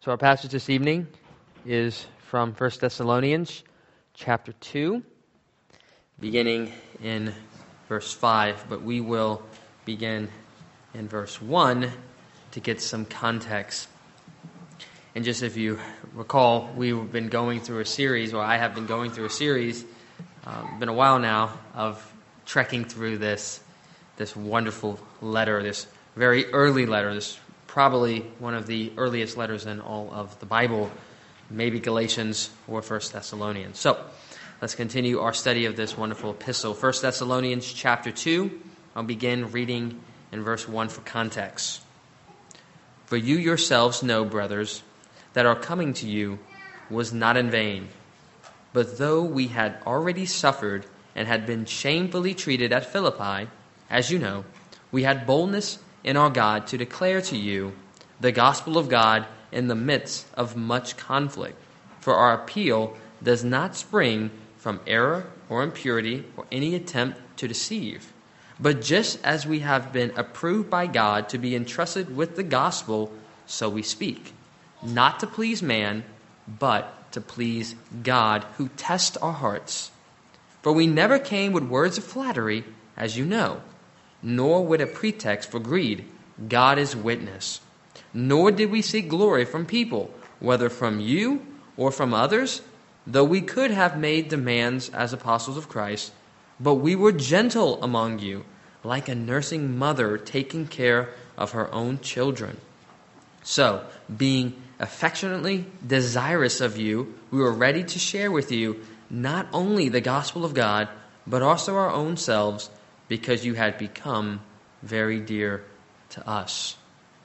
So our passage this evening is from 1 Thessalonians chapter 2, beginning in verse 5, but we will begin in verse 1 to get some context. And just if you recall, we've been going through a series, or I have been going through a series, been a while now, of trekking through this wonderful letter, this very early letter, this probably one of the earliest letters in all of the Bible, maybe Galatians or 1 Thessalonians. So, let's continue our study of this wonderful epistle. 1 Thessalonians chapter 2, I'll begin reading in verse 1 for context. For you yourselves know, brothers, that our coming to you was not in vain. But though we had already suffered and had been shamefully treated at Philippi, as you know, we had boldness in our God to declare to you the gospel of God in the midst of much conflict. For our appeal does not spring from error or impurity or any attempt to deceive. But just as we have been approved by God to be entrusted with the gospel, so we speak, not to please man, but to please God, who tests our hearts. For we never came with words of flattery, as you know, nor with a pretext for greed. God is witness. Nor did we seek glory from people, whether from you or from others, though we could have made demands as apostles of Christ. But we were gentle among you, like a nursing mother taking care of her own children. So, being affectionately desirous of you, we were ready to share with you not only the gospel of God, but also our own selves, because you had become very dear to us.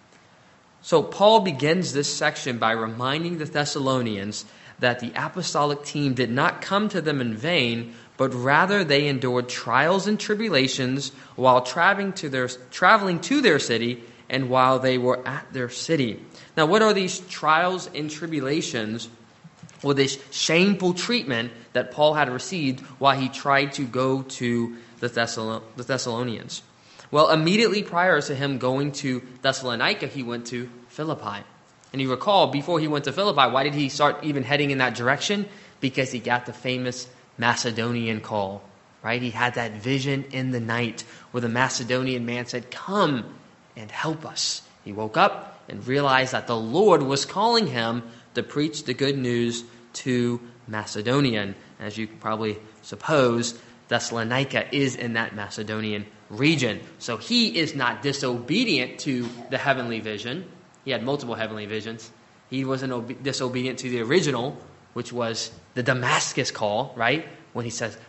So Paul begins this section by reminding the Thessalonians that the apostolic team did not come to them in vain, but rather they endured trials and tribulations while traveling to their city and while they were at their city. Now, what are these trials and tribulations, or this shameful treatment that Paul had received while he tried to go to the Thessalonians? Well, immediately prior to him going to Thessalonica, he went to Philippi. And you recall, before he went to Philippi, why did he start even heading in that direction? Because he got the famous Macedonian call, right? He had that vision in the night where the Macedonian man said, "Come and help us." He woke up and realized that the Lord was calling him to preach the good news to Macedonia. As you probably suppose, Thessalonica is in that Macedonian region. So he is not disobedient to the heavenly vision. He had multiple heavenly visions. He wasn't disobedient to the original, which was the Damascus call, right? When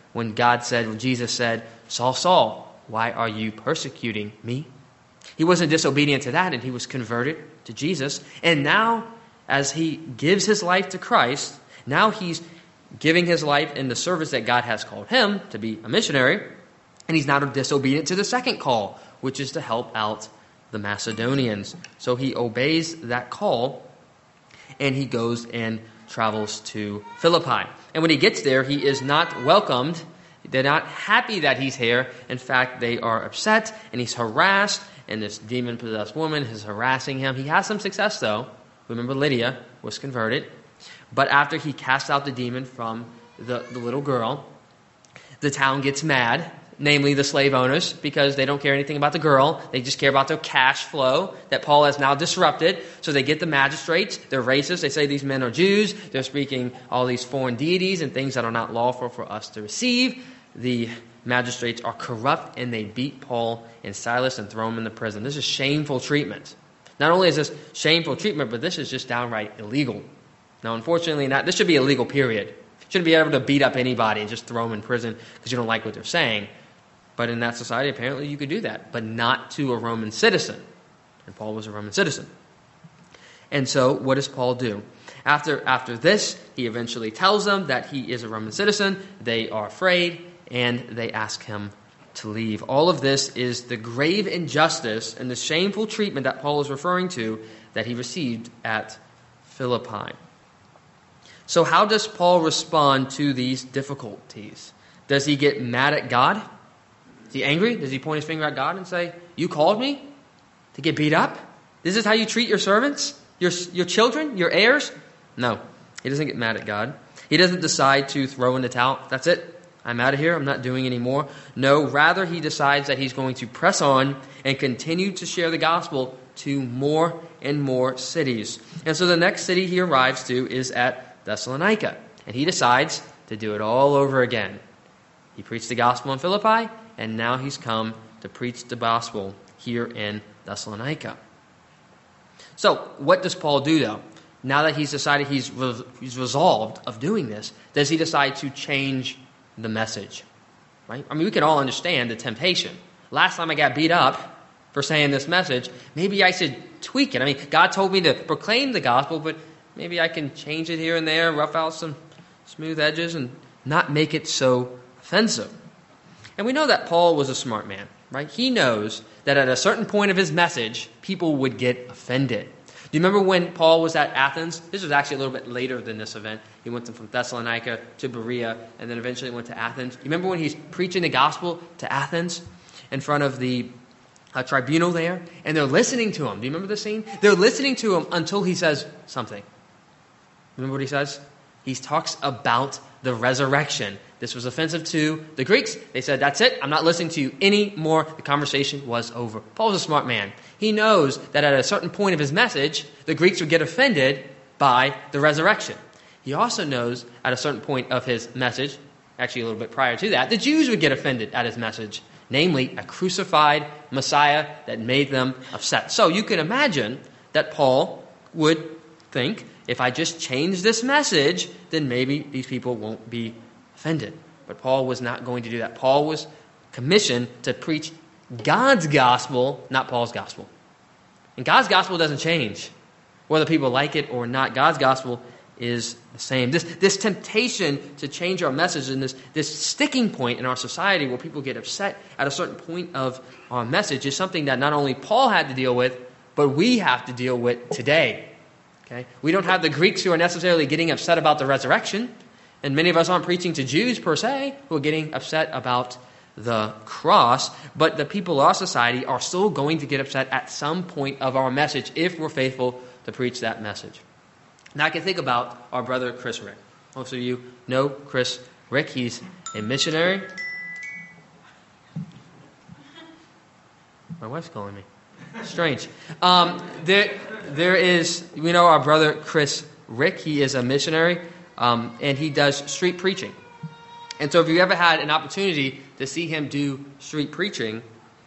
Jesus said, "Saul, Saul, why are you persecuting me?" He wasn't disobedient to that, and he was converted to Jesus. And now, as he gives his life to Christ, now he's giving his life in the service that God has called him to be a missionary, and he's not disobedient to the second call, which is to help out the Macedonians. So he obeys that call, and he goes and travels to Philippi. And when he gets there, he is not welcomed. They're not happy that he's here. In fact, they are upset, and he's harassed, and this demon-possessed woman is harassing him. He has some success, though. Remember, Lydia was converted. But after he casts out the demon from the little girl, the town gets mad, namely the slave owners, because they don't care anything about the girl. They just care about their cash flow that Paul has now disrupted. So they get the magistrates. They're racist. They say these men are Jews. They're speaking all these foreign deities and things that are not lawful for us to receive. The magistrates are corrupt, and they beat Paul and Silas and throw them in the prison. This is shameful treatment. Not only is this shameful treatment, but this is just downright illegal. Now, unfortunately, this should be a legal period. You shouldn't be able to beat up anybody and just throw them in prison because you don't like what they're saying. But in that society, apparently you could do that, but not to a Roman citizen. And Paul was a Roman citizen. And so, what does Paul do? After this, he eventually tells them that he is a Roman citizen. They are afraid, and they ask him to leave. All of this is the grave injustice and the shameful treatment that Paul is referring to that he received at Philippi. So how does Paul respond to these difficulties? Does he get mad at God? Is he angry? Does he point his finger at God and say, "You called me to get beat up? This is how you treat your servants?" Your children? Your heirs? No. He doesn't get mad at God. He doesn't decide to throw in the towel. That's it. I'm out of here. I'm not doing anymore. No, rather he decides that he's going to press on and continue to share the gospel to more and more cities. And so the next city he arrives to is at Thessalonica. And he decides to do it all over again. He preached the gospel in Philippi, and now he's come to preach the gospel here in Thessalonica. So what does Paul do, though? Now that he's decided he's resolved of doing this, does he decide to change the message? Right? I mean, we can all understand the temptation. Last time I got beat up for saying this message, maybe I should tweak it. I mean, God told me to proclaim the gospel, but maybe I can change it here and there, rough out some smooth edges, and not make it so offensive. And we know that Paul was a smart man, right? He knows that at a certain point of his message, people would get offended. Do you remember when Paul was at Athens? This was actually a little bit later than this event. He went from Thessalonica to Berea and then eventually went to Athens. You remember when he's preaching the gospel to Athens in front of the tribunal there? And they're listening to him. Do you remember the scene? They're listening to him until he says something. Remember what he says? He talks about the resurrection. This was offensive to the Greeks. They said, that's it. I'm not listening to you anymore. The conversation was over. Paul's a smart man. He knows that at a certain point of his message, the Greeks would get offended by the resurrection. He also knows at a certain point of his message, actually a little bit prior to that, the Jews would get offended at his message, namely a crucified Messiah that made them upset. So you can imagine that Paul would think, if I just change this message, then maybe these people won't be offended. But Paul was not going to do that. Paul was commissioned to preach God's gospel, not Paul's gospel. And God's gospel doesn't change. Whether people like it or not, God's gospel is the same. This temptation to change our message and this sticking point in our society where people get upset at a certain point of our message is something that not only Paul had to deal with, but we have to deal with today. Okay? We don't have the Greeks who are necessarily getting upset about the resurrection, and many of us aren't preaching to Jews per se who are getting upset about the cross, but the people of our society are still going to get upset at some point of our message if we're faithful to preach that message. Now I can think about our brother Chris Rick. Most of you know Chris Rick. He's a missionary. My wife's calling me. Strange. There is, we know our brother Chris Rick. He is a missionary, and he does street preaching. And so if you ever had an opportunity to see him do street preaching,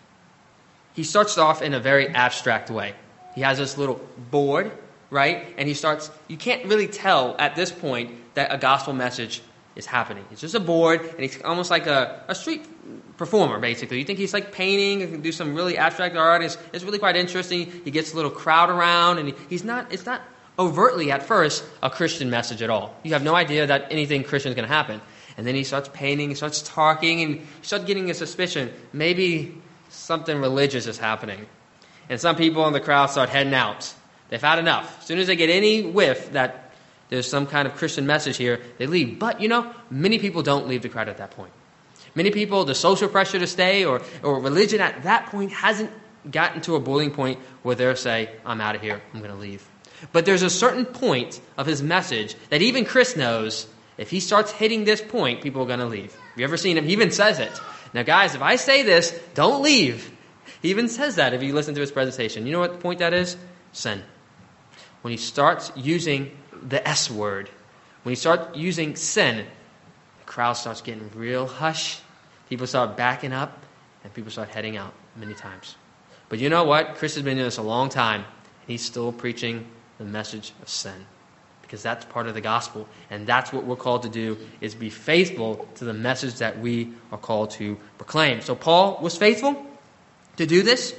he starts off in a very abstract way. He has this little board, right? And he starts, you can't really tell at this point that a gospel message is happening. It's just a board, and he's almost like a street performer, basically. You think he's like painting, and can do some really abstract art. It's really quite interesting. He gets a little crowd around, and it's not overtly at first a Christian message at all. You have no idea that anything Christian is going to happen. And then he starts painting, he starts talking, and you start getting a suspicion maybe something religious is happening. And some people in the crowd start heading out. They've had enough. As soon as they get any whiff that there's some kind of Christian message here, they leave. But, many people don't leave the crowd at that point. Many people, the social pressure to stay or religion at that point hasn't gotten to a boiling point where they'll say, I'm out of here, I'm going to leave. But there's a certain point of his message that even Chris knows, if he starts hitting this point, people are going to leave. Have you ever seen him? He even says it. Now, guys, if I say this, don't leave. He even says that if you listen to his presentation. You know what point that is? Sin. When he starts using the S word, when he starts using sin, the crowd starts getting real hush. People start backing up, and people start heading out many times. But you know what? Chris has been doing this a long time, and he's still preaching the message of sin. Because that's part of the gospel, and that's what we're called to do, is be faithful to the message that we are called to proclaim. So Paul was faithful to do this.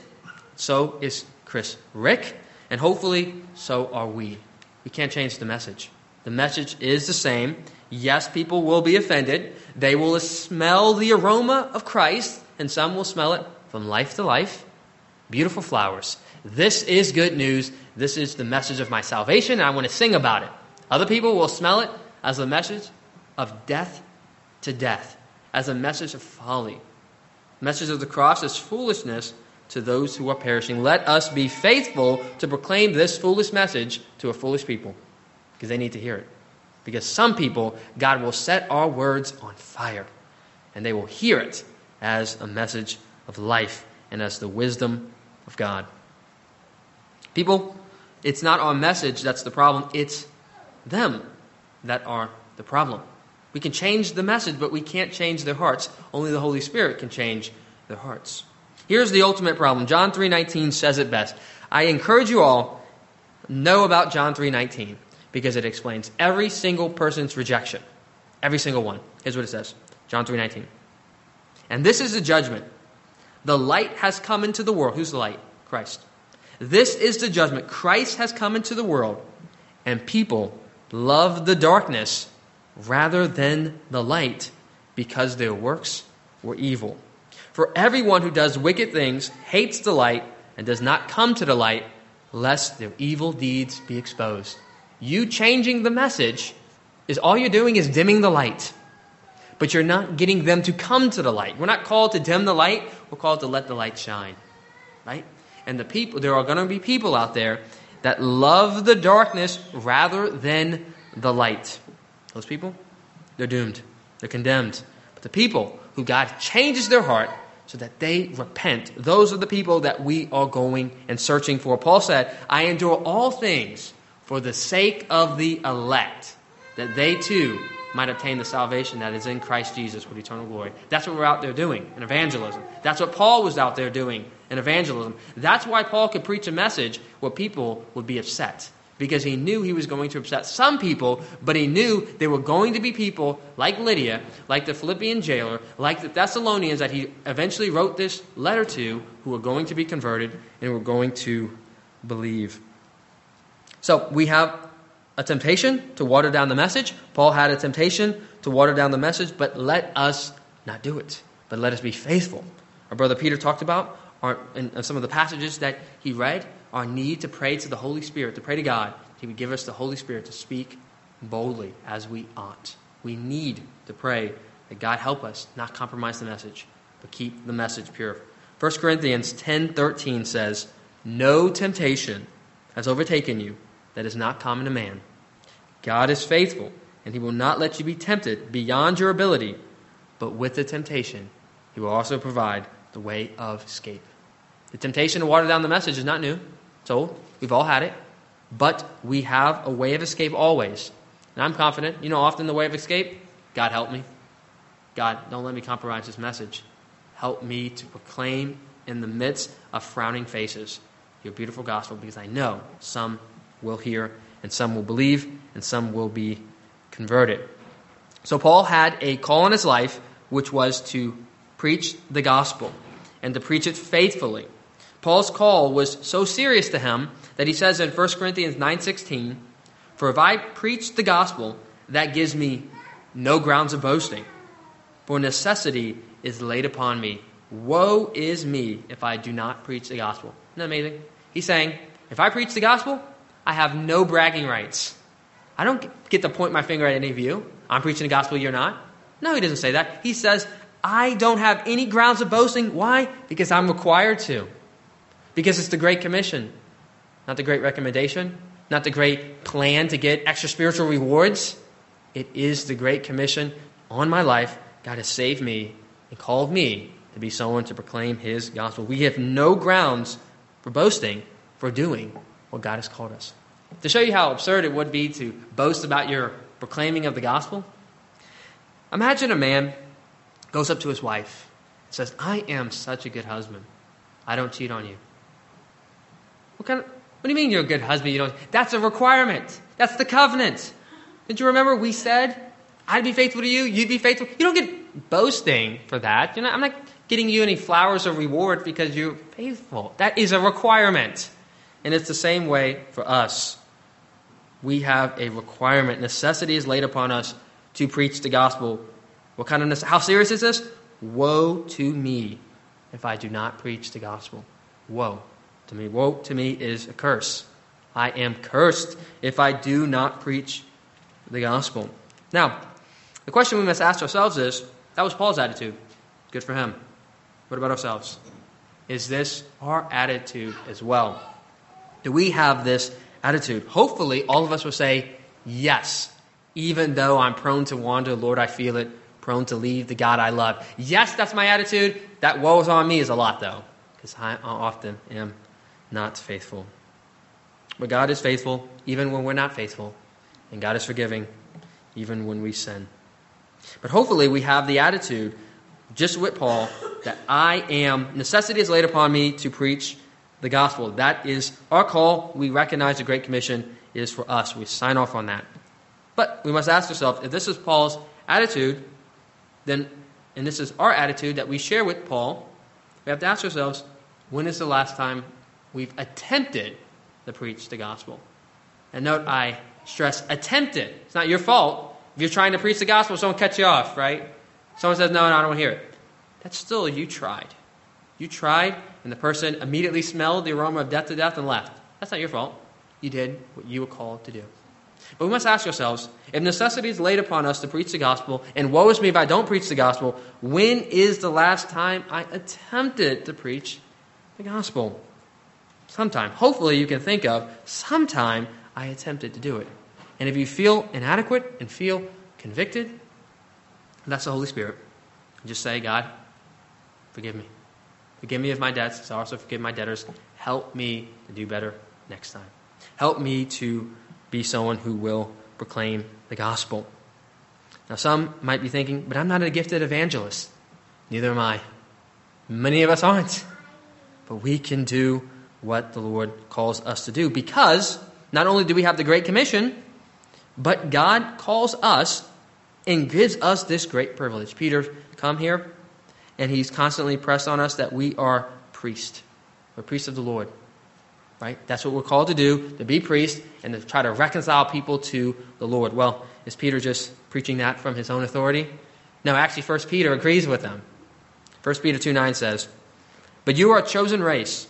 So is Chris Rick, and hopefully so are we. We can't change the message. The message is the same. Yes, people will be offended. They will smell the aroma of Christ, and some will smell it from life to life. Beautiful flowers. This is good news. This is the message of my salvation, and I want to sing about it. Other people will smell it as a message of death to death, as a message of folly. The message of the cross is foolishness to those who are perishing. Let us be faithful to proclaim this foolish message to a foolish people, because they need to hear it. Because some people, God will set our words on fire, and they will hear it as a message of life and as the wisdom of God. People, it's not our message that's the problem, it's them that are the problem. We can change the message, but we can't change their hearts. Only the Holy Spirit can change their hearts. Here's the ultimate problem. John 3:19 says it best. I encourage you all, know about John 3:19, because it explains every single person's rejection. Every single one. Here's what it says. John 3:19. And this is the judgment. The light has come into the world. Who's the light? Christ. This is the judgment. Christ has come into the world, and people love the darkness rather than the light, because their works were evil. For everyone who does wicked things hates the light and does not come to the light, lest their evil deeds be exposed. You changing the message is all you're doing is dimming the light. But you're not getting them to come to the light. We're not called to dim the light. We're called to let the light shine. Right? And there are going to be people out there that love the darkness rather than the light. Those people, they're doomed. They're condemned. But the people who God changes their heart so that they repent, those are the people that we are going and searching for. Paul said, I endure all things for the sake of the elect, that they too might obtain the salvation that is in Christ Jesus with eternal glory. That's what we're out there doing in evangelism. That's what Paul was out there doing in evangelism. That's why Paul could preach a message where people would be upset, because he knew he was going to upset some people, but he knew there were going to be people like Lydia, like the Philippian jailer, like the Thessalonians that he eventually wrote this letter to, who were going to be converted and were going to believe. So we have a temptation to water down the message. Paul had a temptation to water down the message, but let us not do it. But let us be faithful. Our brother Peter talked about, in some of the passages that he read, our need to pray to the Holy Spirit, to pray to God. He would give us the Holy Spirit to speak boldly as we ought. We need to pray that God help us not compromise the message, but keep the message pure. 1 Corinthians 10:13 says, no temptation has overtaken you that is not common to man. God is faithful, and he will not let you be tempted beyond your ability, but with the temptation, he will also provide the way of escape. The temptation to water down the message is not new. It's old. We've all had it. But we have a way of escape always. And I'm confident, often the way of escape, God help me. God, don't let me compromise this message. Help me to proclaim in the midst of frowning faces your beautiful gospel, because I know some will hear, and some will believe, and some will be converted. So Paul had a call in his life, which was to preach the gospel and to preach it faithfully. Paul's call was so serious to him that he says in 1 Corinthians 9:16, for if I preach the gospel, that gives me no grounds of boasting, for necessity is laid upon me. Woe is me if I do not preach the gospel. Isn't that amazing? He's saying, if I preach the gospel, I have no bragging rights. I don't get to point my finger at any of you. I'm preaching the gospel, you're not. No, he doesn't say that. He says, I don't have any grounds of boasting. Why? Because I'm required to. Because it's the Great Commission, not the Great Recommendation, not the great plan to get extra spiritual rewards. It is the Great Commission on my life. God has saved me and called me to be someone to proclaim his gospel. We have no grounds for boasting, for doing what God has called us. To show you how absurd it would be to boast about your proclaiming of the gospel, imagine a man goes up to his wife and says, I am such a good husband. I don't cheat on you. What do you mean you're a good husband? You don't? That's a requirement. That's the covenant. Did you remember we said, I'd be faithful to you, you'd be faithful? You don't get boasting for that. I'm not getting you any flowers or reward because you're faithful. That is a requirement. And it's the same way for us. We have a requirement. Necessity is laid upon us to preach the gospel. What kind of how serious is this? Woe to me if I do not preach the gospel. Woe to me. Woe to me is a curse. I am cursed if I do not preach the gospel. Now, the question we must ask ourselves is, that was Paul's attitude. Good for him. What about ourselves? Is this our attitude as well? Do we have this attitude? Hopefully, all of us will say, yes. Even though I'm prone to wander, Lord, I feel it, prone to leave the God I love. Yes, that's my attitude. That woes on me is a lot, though, because I often am not faithful. But God is faithful even when we're not faithful. And God is forgiving even when we sin. But hopefully we have the attitude, just with Paul, that necessity is laid upon me to preach the gospel. That is our call. We recognize the Great Commission is for us. We sign off on that. But we must ask ourselves, if this is Paul's attitude, and this is our attitude that we share with Paul, we have to ask ourselves, when is the last time we've attempted to preach the gospel? And note, I stress attempted. It's not your fault. If you're trying to preach the gospel, someone cuts you off, right? Someone says, no, I don't want to hear it. That's still, you tried. You tried, and the person immediately smelled the aroma of death to death and left. That's not your fault. You did what you were called to do. But we must ask ourselves, if necessity is laid upon us to preach the gospel, and woe is me if I don't preach the gospel, when is the last time I attempted to preach the gospel? Sometime. Hopefully you can think of sometime I attempted to do it. And if you feel inadequate and feel convicted, that's the Holy Spirit. Just say, God, forgive me. Forgive me of my debts, as I also forgive my debtors. Help me to do better next time. Help me to be someone who will proclaim the gospel. Now, some might be thinking, but I'm not a gifted evangelist. Neither am I. Many of us aren't. But we can do what the Lord calls us to do, because not only do we have the Great Commission, but God calls us and gives us this great privilege. Peter come here, and he's constantly pressed on us that we are priests. We're priests of the Lord. Right? That's what we're called to do, to be priests and to try to reconcile people to the Lord. Well, is Peter just preaching that from his own authority? No, actually, 1 Peter agrees with them. 1 Peter 2:9 says, but you are a chosen race,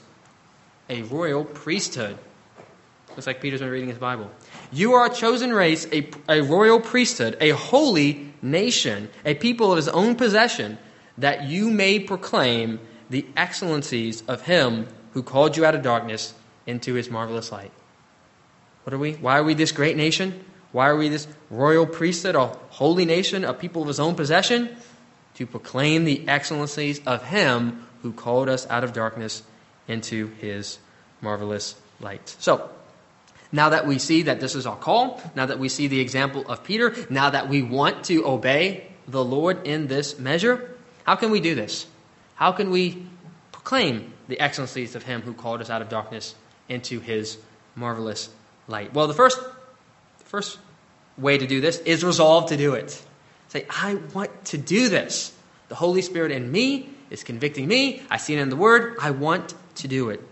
a royal priesthood. Looks like Peter's been reading his Bible. You are a chosen race, a royal priesthood, a holy nation, a people of his own possession, that you may proclaim the excellencies of him who called you out of darkness into his marvelous light. What are we? Why are we this great nation? Why are we this royal priesthood, a holy nation, a people of his own possession? To proclaim the excellencies of him who called us out of darkness into his marvelous light. So, now that we see that this is our call, now that we see the example of Peter, now that we want to obey the Lord in this measure, how can we do this? How can we proclaim the excellencies of him who called us out of darkness into his marvelous light? Well, the first way to do this is resolve to do it. Say, I want to do this. The Holy Spirit in me is convicting me. I see it in the Word. I want to do it.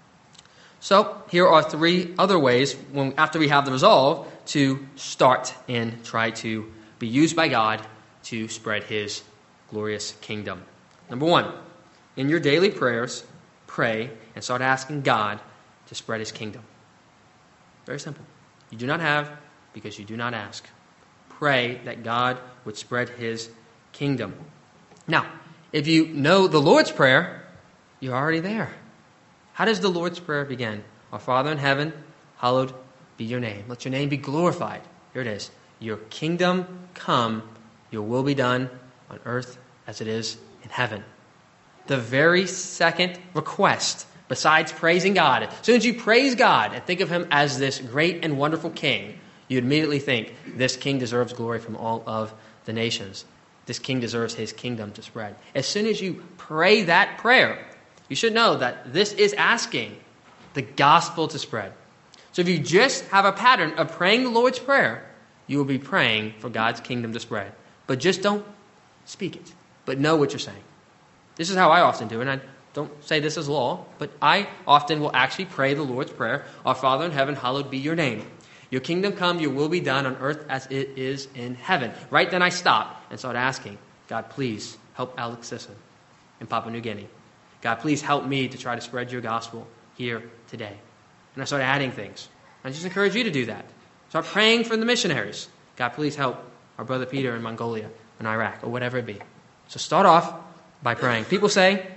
So here are 3 other ways, after we have the resolve, to start and try to be used by God to spread his glorious kingdom. Number 1, in your daily prayers, pray and start asking God to spread his kingdom. Very simple. You do not have because you do not ask. Pray that God would spread his kingdom. Now, if you know the Lord's Prayer, you're already there. How does the Lord's Prayer begin? Our Father in heaven, hallowed be your name. Let your name be glorified. Here it is. Your kingdom come, your will be done on earth as it is in heaven. The very second request, besides praising God, as soon as you praise God and think of him as this great and wonderful king, you immediately think, this king deserves glory from all of the nations. This king deserves his kingdom to spread. As soon as you pray that prayer, you should know that this is asking the gospel to spread. So if you just have a pattern of praying the Lord's Prayer, you will be praying for God's kingdom to spread. But just don't speak it, but know what you're saying. This is how I often do it, and I don't say this is law, but I often will actually pray the Lord's Prayer, Our Father in heaven, hallowed be your name. Your kingdom come, your will be done on earth as it is in heaven. Right then I stop and start asking, God, please help Alex Sisson in Papua New Guinea. God, please help me to try to spread your gospel here today. And I start adding things. I just encourage you to do that. Start praying for the missionaries. God, please help our brother Peter in Mongolia and Iraq, or whatever it be. So start off by praying. People say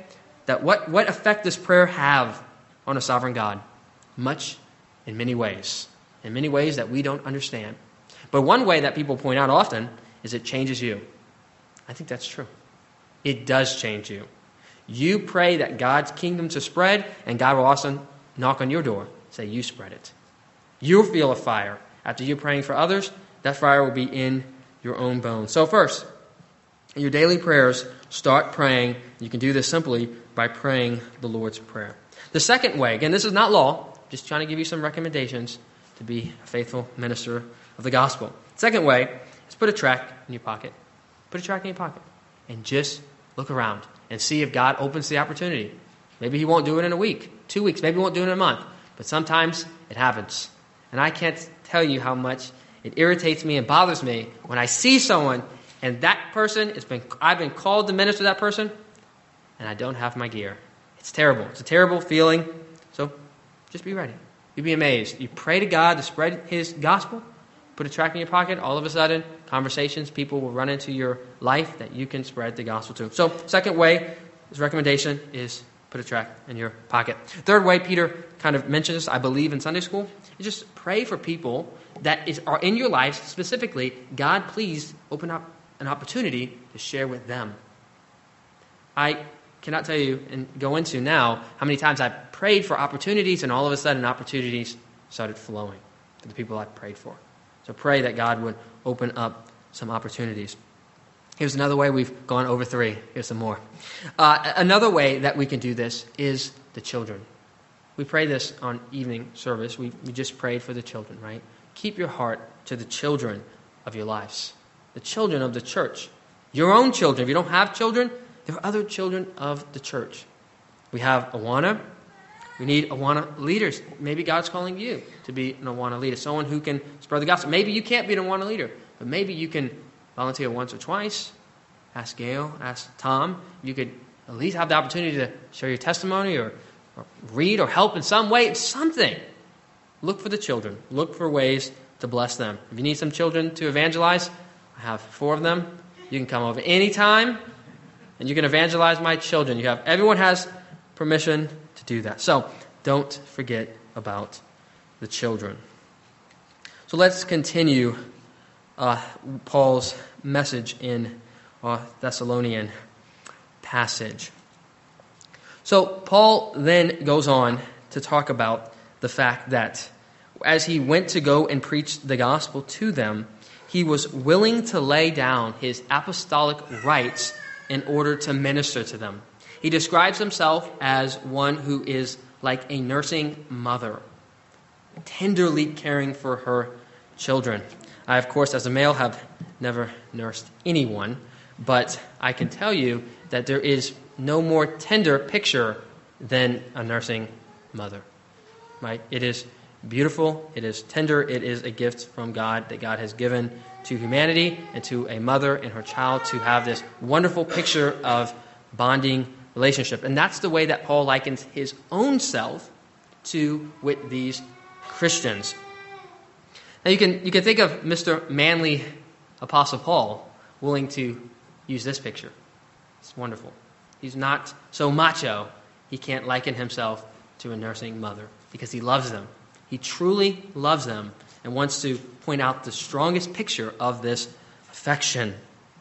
that what effect does prayer have on a sovereign God? Much in many ways that we don't understand. But one way that people point out often is it changes you. I think that's true. It does change you. You pray that God's kingdom to spread, and God will also knock on your door, say, you spread it. You'll feel a fire. After you're praying for others, that fire will be in your own bones. So first, in your daily prayers, start praying. You can do this simply by praying the Lord's Prayer. The second way, again, this is not law, just trying to give you some recommendations to be a faithful minister of the gospel. Second way is put a tract in your pocket. Put a tract in your pocket and just look around and see if God opens the opportunity. Maybe he won't do it in a week, 2 weeks, maybe he won't do it in a month, but sometimes it happens. And I can't tell you how much it irritates me and bothers me when I see someone and that person, I've been called to minister to that person, and I don't have my gear. It's terrible. It's a terrible feeling. So just be ready. You'd be amazed. You pray to God to spread his gospel, put a tract in your pocket, all of a sudden, conversations, people will run into your life that you can spread the gospel to. So second way, his recommendation is put a tract in your pocket. Third way, Peter kind of mentions this, I believe, in Sunday school, is just pray for people that are in your life, specifically, God, please open up an opportunity to share with them. I cannot tell you and go into now how many times I've prayed for opportunities and all of a sudden opportunities started flowing to the people I prayed for. So pray that God would open up some opportunities. Here's another way. We've gone over 3. Here's some more. Another way that we can do this is the children. We pray this on evening service. We just prayed for the children, right? Keep your heart to the children of your lives. The children of the church. Your own children. If you don't have children, there are other children of the church. We have Awana. We need Awana leaders. Maybe God's calling you to be an Awana leader, someone who can spread the gospel. Maybe you can't be an Awana leader, but maybe you can volunteer once or twice. Ask Gail, ask Tom. You could at least have the opportunity to share your testimony or read or help in some way. Something. Look for the children. Look for ways to bless them. If you need some children to evangelize, I have 4 of them. You can come over anytime, and you can evangelize my children. Everyone has permission to do that. So don't forget about the children. So let's continue Paul's message in our Thessalonian passage. So Paul then goes on to talk about the fact that as he went to go and preach the gospel to them, he was willing to lay down his apostolic rights in order to minister to them. He describes himself as one who is like a nursing mother, tenderly caring for her children. I, of course, as a male, have never nursed anyone, but I can tell you that there is no more tender picture than a nursing mother. Right? It is beautiful, it is tender, it is a gift from God that God has given to humanity and to a mother and her child to have this wonderful picture of bonding relationship. And that's the way that Paul likens his own self to with these Christians. Now you can think of Mr. Manly Apostle Paul willing to use this picture. It's wonderful. He's not so macho, he can't liken himself to a nursing mother because he loves them. He truly loves them and wants to point out the strongest picture of this affection.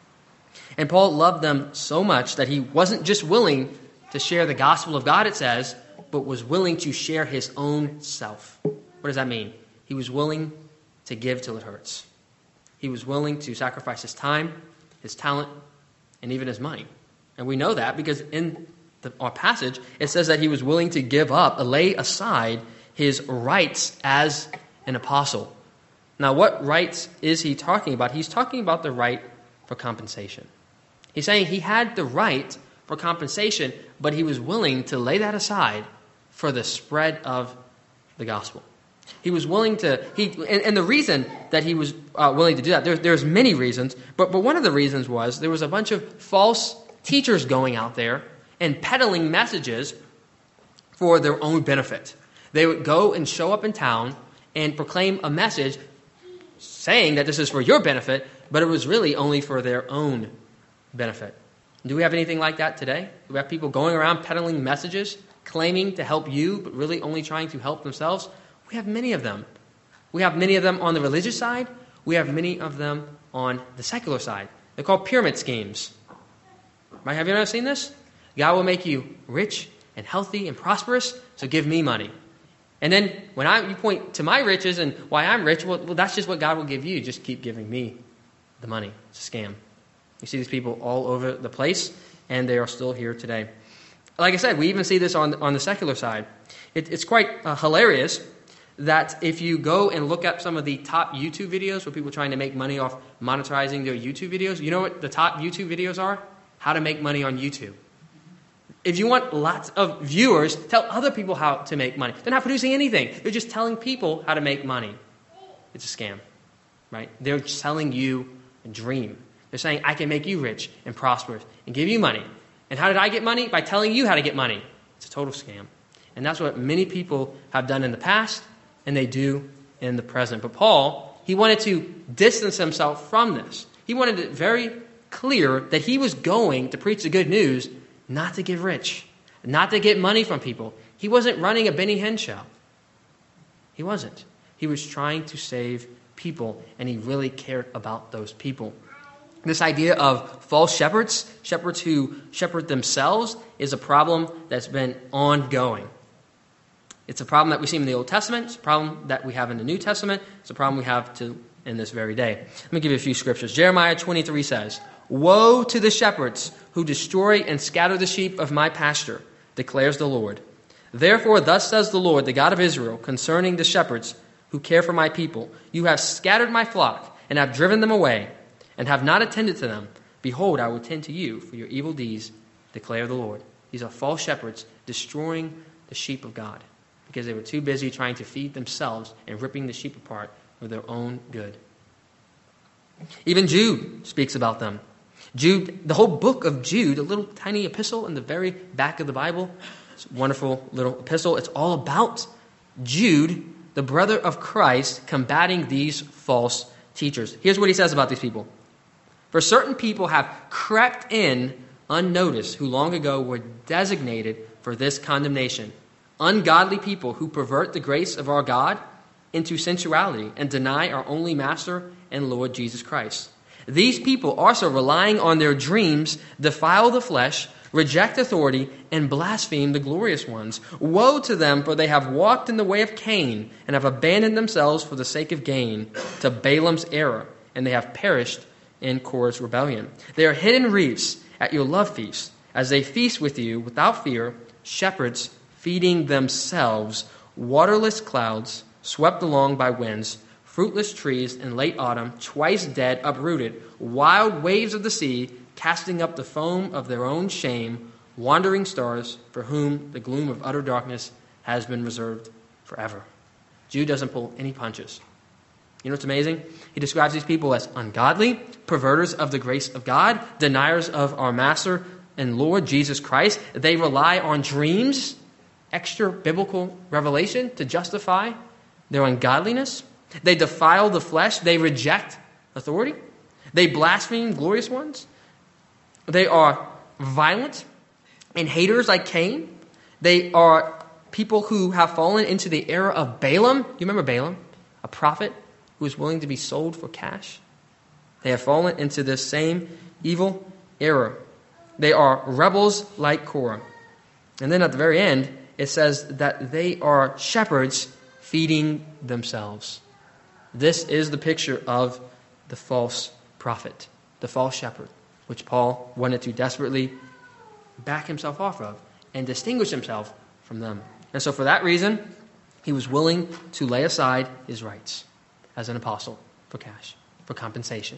And Paul loved them so much that he wasn't just willing to share the gospel of God, it says, but was willing to share his own self. What does that mean? He was willing to give till it hurts. He was willing to sacrifice his time, his talent, and even his money. And we know that because in our passage, it says that he was willing to give up, lay aside his rights as an apostle. Now, what rights is he talking about? He's talking about the right for compensation. He's saying he had the right for compensation, but he was willing to lay that aside for the spread of the gospel. He was willing to, and the reason that he was willing to do that, there's many reasons, but one of the reasons was there was a bunch of false teachers going out there and peddling messages for their own benefit. They would go and show up in town and proclaim a message saying that this is for your benefit, but it was really only for their own benefit. Do we have anything like that today? Do we have people going around peddling messages, claiming to help you, but really only trying to help themselves? We have many of them. We have many of them on the religious side. We have many of them on the secular side. They're called pyramid schemes. Right? Have you ever seen this? God will make you rich and healthy and prosperous, so give me money. And then when you point to my riches and why I'm rich, well, that's just what God will give you. Just keep giving me the money. It's a scam. You see these people all over the place, and they are still here today. Like I said, we even see this on the secular side. It's quite hilarious that if you go and look up some of the top YouTube videos where people are trying to make money off monetizing their YouTube videos, you know what the top YouTube videos are? How to make money on YouTube. If you want lots of viewers, tell other people how to make money. They're not producing anything. They're just telling people how to make money. It's a scam, right? They're selling you a dream. They're saying, I can make you rich and prosperous and give you money. And how did I get money? By telling you how to get money. It's a total scam. And that's what many people have done in the past, and they do in the present. But Paul, he wanted to distance himself from this. He wanted it very clear that he was going to preach the good news, not to get rich, not to get money from people. He wasn't running a Benny Hinn show. He wasn't. He was trying to save people, and he really cared about those people. This idea of false shepherds, shepherds who shepherd themselves, is a problem that's been ongoing. It's a problem that we see in the Old Testament. It's a problem that we have in the New Testament. It's a problem we have in this very day. Let me give you a few scriptures. Jeremiah 23 says, Woe to the shepherds who destroy and scatter the sheep of my pasture, declares the Lord. Therefore, thus says the Lord, the God of Israel, concerning the shepherds who care for my people, you have scattered my flock and have driven them away and have not attended to them. Behold, I will attend to you for your evil deeds, declare the Lord. These are false shepherds destroying the sheep of God because they were too busy trying to feed themselves and ripping the sheep apart for their own good. Even Jude speaks about them. Jude, the whole book of Jude, a little tiny epistle in the very back of the Bible. It's a wonderful little epistle. It's all about Jude, the brother of Christ, combating these false teachers. Here's what he says about these people. For certain people have crept in unnoticed, who long ago were designated for this condemnation. Ungodly people who pervert the grace of our God into sensuality and deny our only Master and Lord Jesus Christ. These people, also relying on their dreams, defile the flesh, reject authority, and blaspheme the glorious ones. Woe to them, for they have walked in the way of Cain and have abandoned themselves for the sake of gain to Balaam's error, and they have perished in Korah's rebellion. They are hidden reefs at your love feast, as they feast with you without fear, shepherds feeding themselves, waterless clouds swept along by winds, fruitless trees in late autumn, twice dead, uprooted, wild waves of the sea, casting up the foam of their own shame, wandering stars for whom the gloom of utter darkness has been reserved forever. Jude doesn't pull any punches. You know what's amazing? He describes these people as ungodly, perverters of the grace of God, deniers of our Master and Lord Jesus Christ. They rely on dreams, extra biblical revelation to justify their ungodliness. They defile the flesh. They reject authority. They blaspheme glorious ones. They are violent and haters like Cain. They are people who have fallen into the era of Balaam. You remember Balaam? A prophet who was willing to be sold for cash. They have fallen into this same evil era. They are rebels like Korah. And then at the very end, it says that they are shepherds feeding themselves. This is the picture of the false prophet, the false shepherd, which Paul wanted to desperately back himself off of and distinguish himself from them. And so for that reason, he was willing to lay aside his rights as an apostle for cash, for compensation.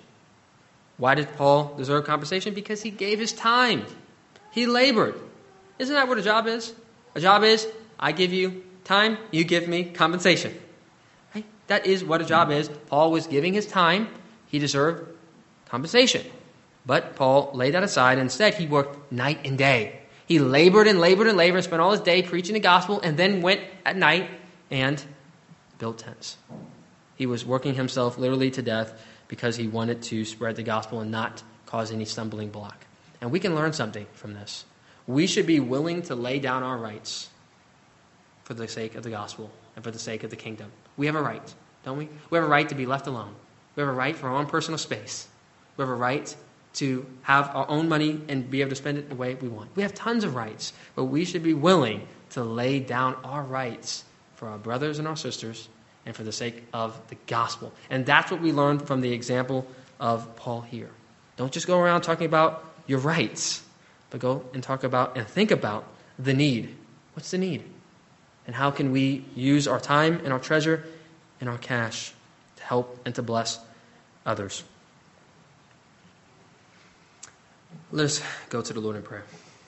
Why did Paul deserve compensation? Because he gave his time. He labored. Isn't that what a job is? A job is, I give you time, you give me compensation. Right? That is what a job is. Paul was giving his time. He deserved compensation. But Paul laid that aside. Instead, he worked night and day. He labored and labored and labored, spent all his day preaching the gospel, and then went at night and built tents. He was working himself literally to death because he wanted to spread the gospel and not cause any stumbling block. And we can learn something from this. We should be willing to lay down our rights for the sake of the gospel and for the sake of the kingdom. We have a right, don't we? We have a right to be left alone. We have a right for our own personal space. We have a right to have our own money and be able to spend it the way we want. We have tons of rights, but we should be willing to lay down our rights for our brothers and our sisters and for the sake of the gospel. And that's what we learned from the example of Paul here. Don't just go around talking about your rights, but go and talk about and think about the need. What's the need? And how can we use our time and our treasure and our cash to help and to bless others? Let's go to the Lord in prayer.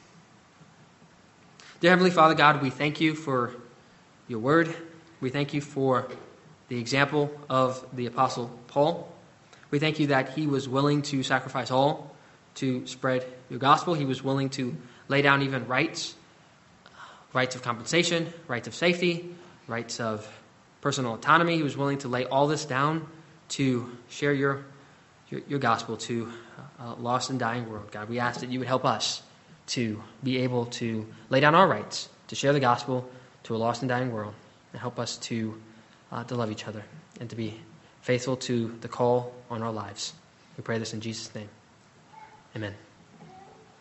Dear Heavenly Father God, we thank you for your word. We thank you for the example of the Apostle Paul. We thank you that he was willing to sacrifice all to spread your gospel. He was willing to lay down even rights of compensation, rights of safety, rights of personal autonomy. He was willing to lay all this down to share your gospel to a lost and dying world. God, we ask that you would help us to be able to lay down our rights, to share the gospel to a lost and dying world, and help us to love each other and to be faithful to the call on our lives. We pray this in Jesus' name. Amen.